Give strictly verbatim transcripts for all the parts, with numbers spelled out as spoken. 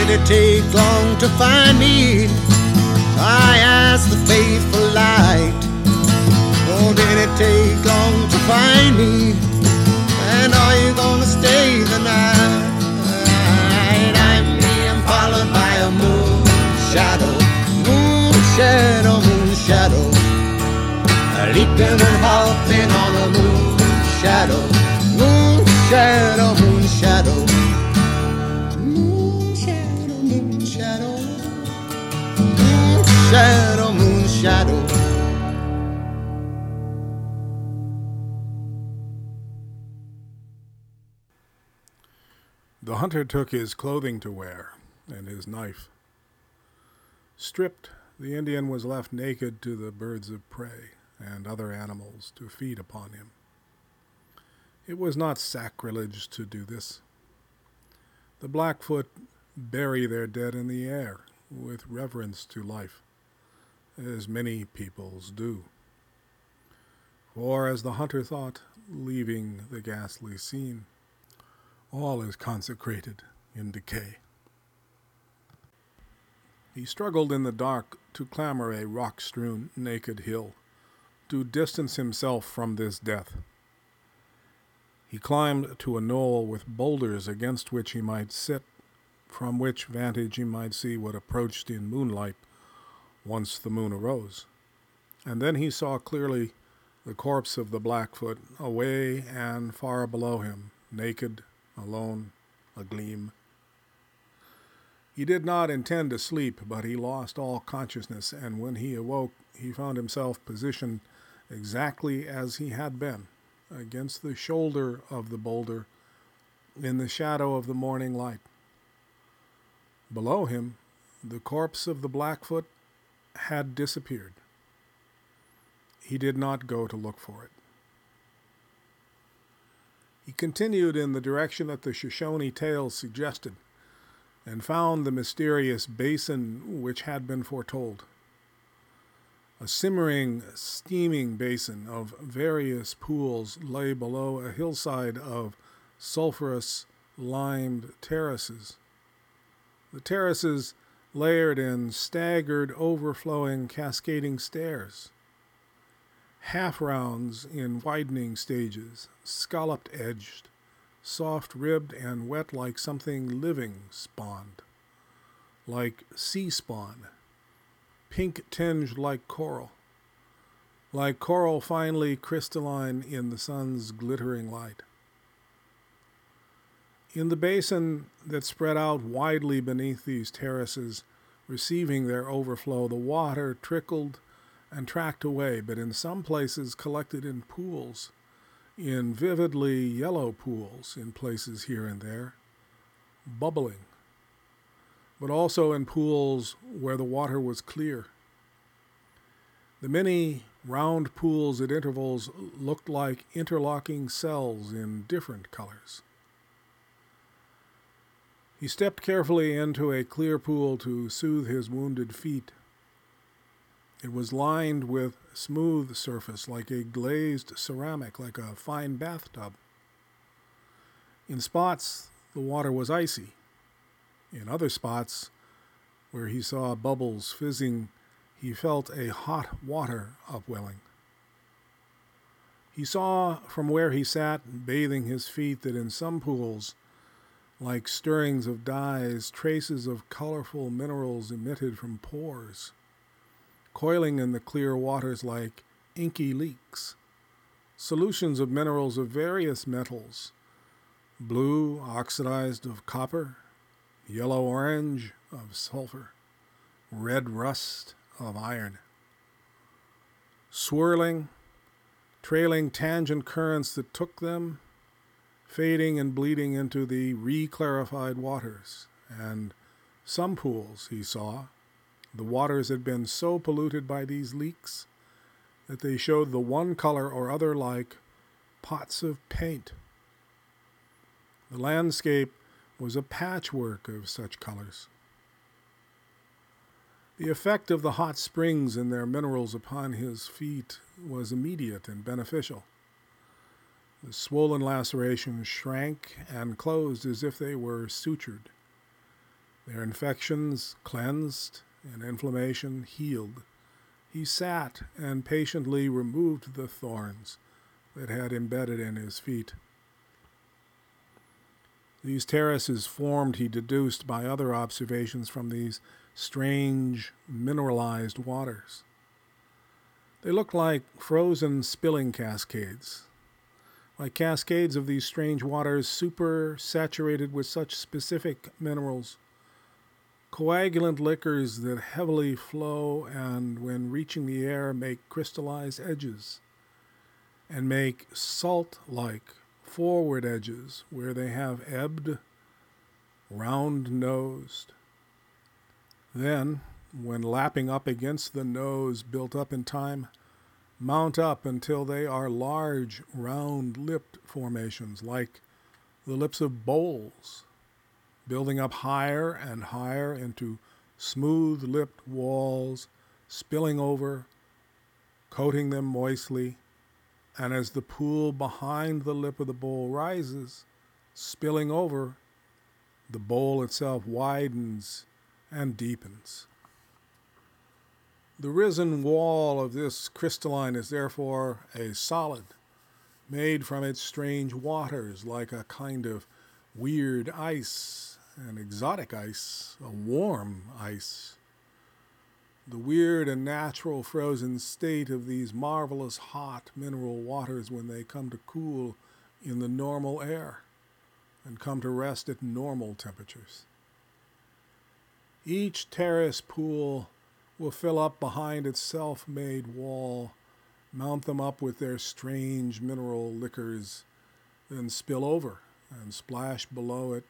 did it take long to find me? I asked the faithful light. Oh, did it take long to find me? And are you gonna stay the night? I'm being followed by a moon shadow, moon shadow, moon shadow, leaping and hopping on a moon shadow, moon shadow, moon shadow, moon shadow, moon shadow, moon shadow, moon shadow. The hunter took his clothing to wear and his knife. Stripped, the Indian was left naked to the birds of prey and other animals to feed upon him. It was not sacrilege to do this. The Blackfoot bury their dead in the air with reverence to life, as many peoples do. For, as the hunter thought, leaving the ghastly scene, all is consecrated in decay. He struggled in the dark to clamber a rock-strewn, naked hill, to distance himself from this death. He climbed to a knoll with boulders against which he might sit, from which vantage he might see what approached in moonlight once the moon arose. And then he saw clearly the corpse of the Blackfoot away and far below him, naked, alone, agleam. He did not intend to sleep, but he lost all consciousness, and when he awoke, he found himself positioned exactly as he had been, against the shoulder of the boulder, in the shadow of the morning light. Below him, the corpse of the Blackfoot had disappeared. He did not go to look for it. He continued in the direction that the Shoshone tales suggested, and found the mysterious basin which had been foretold. A simmering, steaming basin of various pools lay below a hillside of sulphurous, limed terraces. The terraces layered in staggered, overflowing, cascading stairs. Half-rounds in widening stages, scalloped-edged, soft-ribbed and wet like something living spawned, like sea spawn, pink-tinged like coral, like coral finely crystalline in the sun's glittering light. In the basin that spread out widely beneath these terraces, receiving their overflow, the water trickled and tracked away, but in some places collected in pools, in vividly yellow pools in places here and there, bubbling, but also in pools where the water was clear. The many round pools at intervals looked like interlocking cells in different colors. He stepped carefully into a clear pool to soothe his wounded feet. It was lined with smooth surface, like a glazed ceramic, like a fine bathtub. In spots, the water was icy. In other spots, where he saw bubbles fizzing, he felt a hot water upwelling. He saw from where he sat, bathing his feet, that in some pools, like stirrings of dyes, traces of colorful minerals emitted from pores, coiling in the clear waters like inky leaks, solutions of minerals of various metals, blue oxidized of copper, yellow-orange of sulfur, red rust of iron. Swirling, trailing tangent currents that took them, fading and bleeding into the re-clarified waters, and some pools, he saw, the waters had been so polluted by these leaks that they showed the one color or other like pots of paint. The landscape was a patchwork of such colors. The effect of the hot springs and their minerals upon his feet was immediate and beneficial. The swollen lacerations shrank and closed as if they were sutured. their infections cleansed and inflammation healed, he sat and patiently removed the thorns that had embedded in his feet. These terraces formed, he deduced, by other observations from these strange mineralized waters. They looked like frozen spilling cascades, like cascades of these strange waters super saturated with such specific minerals, coagulant liquors that heavily flow and, when reaching the air, make crystallized edges and make salt-like forward edges where they have ebbed, round-nosed. Then, when lapping up against the nose built up in time, mount up until they are large, round-lipped formations like the lips of bowls, building up higher and higher into smooth-lipped walls, spilling over, coating them moistly, and as the pool behind the lip of the bowl rises, spilling over, the bowl itself widens and deepens. The risen wall of this crystalline is therefore a solid, made from its strange waters, like a kind of weird ice, an exotic ice, a warm ice. The weird and natural frozen state of these marvelous hot mineral waters when they come to cool in the normal air and come to rest at normal temperatures. Each terrace pool will fill up behind its self-made wall, mount them up with their strange mineral liquors, then spill over and splash below it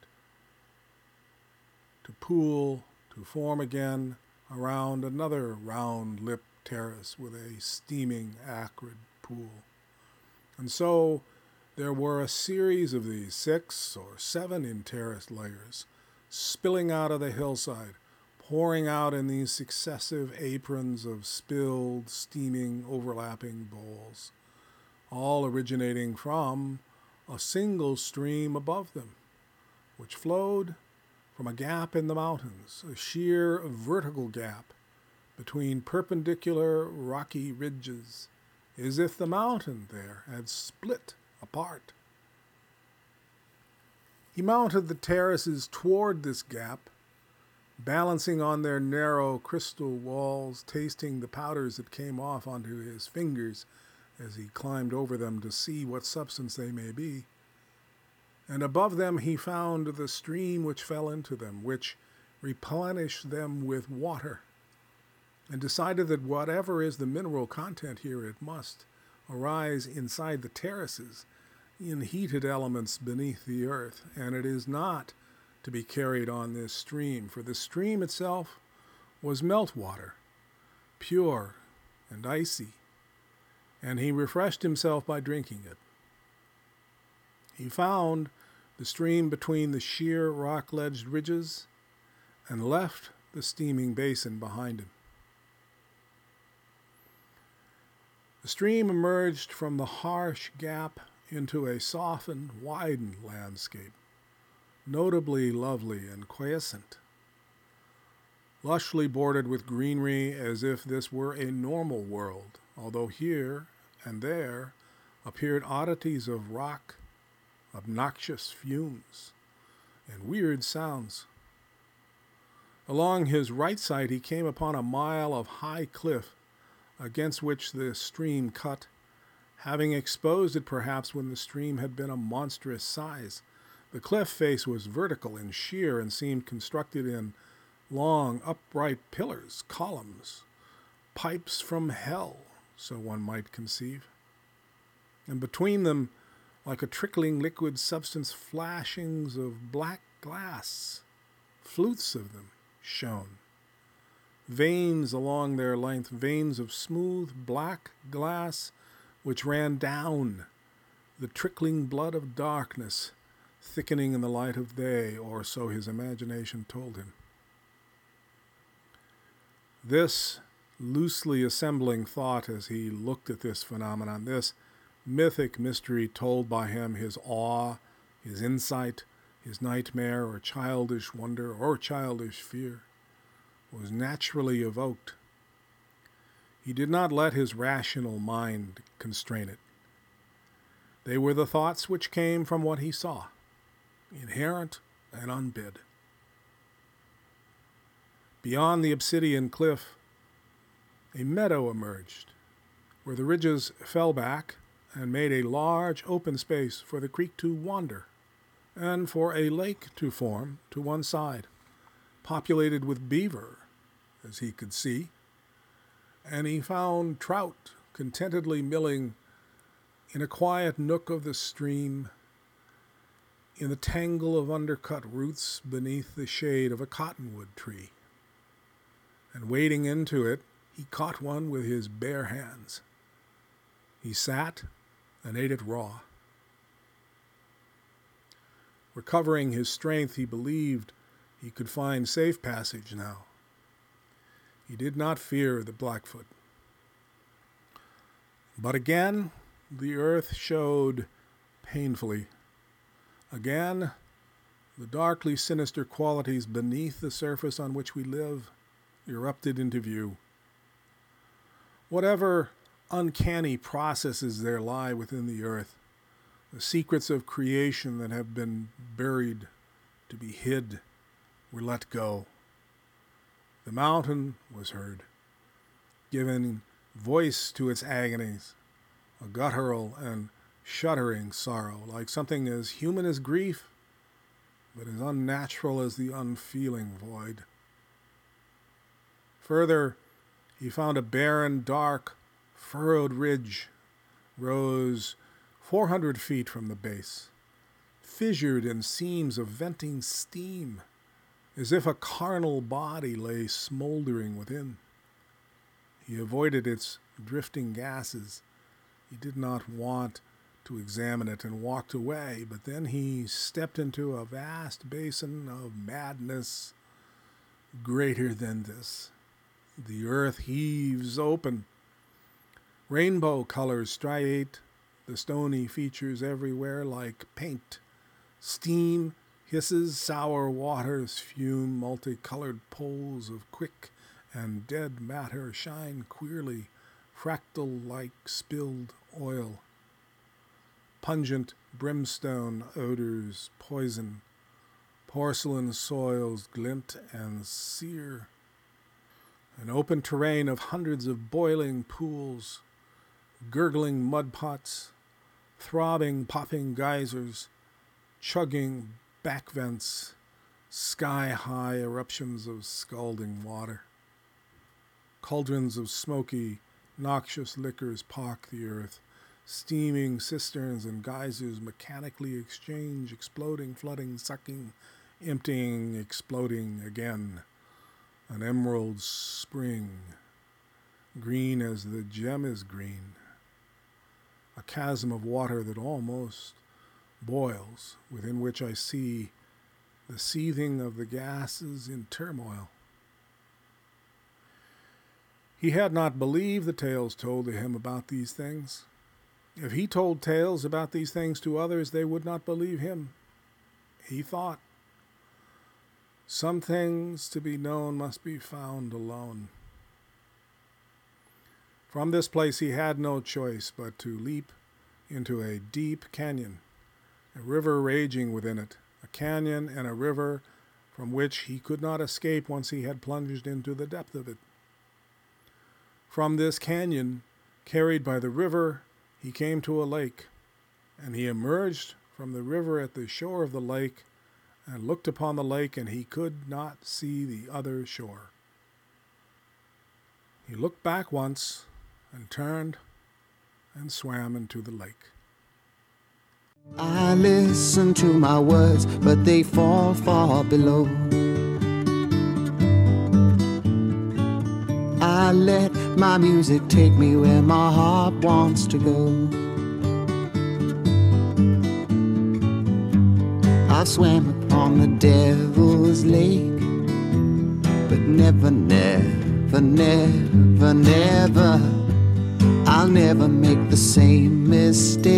to pool, to form again around another round-lipped terrace with a steaming, acrid pool. And so there were a series of these, six or seven in terraced layers, spilling out of the hillside, pouring out in these successive aprons of spilled, steaming, overlapping bowls, all originating from a single stream above them, which flowed from a gap in the mountains, a sheer vertical gap between perpendicular rocky ridges, as if the mountain there had split apart. He mounted the terraces toward this gap, balancing on their narrow crystal walls, tasting the powders that came off onto his fingers as he climbed over them to see what substance they may be. And above them he found the stream which fell into them, which replenished them with water, and decided that whatever is the mineral content here, it must arise inside the terraces in heated elements beneath the earth, and it is not to be carried on this stream, for the stream itself was meltwater, pure and icy, and he refreshed himself by drinking it. He found the stream between the sheer rock-ledged ridges and left the steaming basin behind him. The stream emerged from the harsh gap into a softened, widened landscape, notably lovely and quiescent, lushly bordered with greenery as if this were a normal world, although here and there appeared oddities of rock, obnoxious fumes, and weird sounds. Along his right side he came upon a mile of high cliff against which the stream cut, having exposed it perhaps when the stream had been a monstrous size. The cliff face was vertical and sheer and seemed constructed in long, upright pillars, columns, pipes from hell, so one might conceive. And between them, like a trickling liquid substance, flashings of black glass, flutes of them, shone. Veins along their length, veins of smooth black glass which ran down, the trickling blood of darkness, thickening in the light of day, or so his imagination told him. This loosely assembling thought as he looked at this phenomenon, this mythic mystery told by him, his awe, his insight, His nightmare or childish wonder or childish fear was naturally evoked. He did not let his rational mind constrain it. They were the thoughts which came from what he saw, inherent and unbid. Beyond the obsidian cliff, a meadow emerged, where the ridges fell back and made a large open space for the creek to wander, and for a lake to form to one side, populated with beaver, as he could see, and he found trout contentedly milling in a quiet nook of the stream, in the tangle of undercut roots beneath the shade of a cottonwood tree. And wading into it, he caught one with his bare hands. He sat and ate it raw. Recovering his strength, he believed he could find safe passage now. He did not fear the Blackfoot. But again, the earth showed painfully. Again, the darkly sinister qualities beneath the surface on which we live erupted into view. Whatever uncanny processes there lie within the earth, the secrets of creation that have been buried to be hid were let go. The mountain was heard, giving voice to its agonies, a guttural and shuddering sorrow, like something as human as grief, but as unnatural as the unfeeling void. Further, he found a barren, dark, furrowed ridge rose four hundred feet from the base, fissured in seams of venting steam, as if a carnal body lay smoldering within. He avoided its drifting gases. He did not want to examine it and walked away, but then he stepped into a vast basin of madness greater than this. The earth heaves open. Rainbow colors striate the stony features everywhere like paint. Steam hisses, sour waters fume, multicolored pools of quick and dead matter shine queerly, fractal like spilled oil. Pungent brimstone odors poison. Porcelain soils glint and sear. An open terrain of hundreds of boiling pools, gurgling mud pots, throbbing popping geysers, chugging back vents, sky-high eruptions of scalding water. Cauldrons of smoky, noxious liquors pock the earth. Steaming cisterns and geysers mechanically exchange, exploding, flooding, sucking, emptying, exploding again. An emerald spring, green as the gem is green. A chasm of water that almost boils, within which I see the seething of the gases in turmoil. He had not believed the tales told to him about these things. If he told tales about these things to others, they would not believe him. He thought, some things to be known must be found alone. From this place he had no choice but to leap into a deep canyon, a river raging within it, a canyon and a river from which he could not escape once he had plunged into the depth of it. From this canyon, carried by the river, he came to a lake, and he emerged from the river at the shore of the lake and looked upon the lake, and he could not see the other shore. He looked back once and turned and swam into the lake. I listen to my words, but they fall far below. I let my music take me where my heart wants to go. I swam upon the devil's lake, but never, never, never, never, I'll never make the same mistake.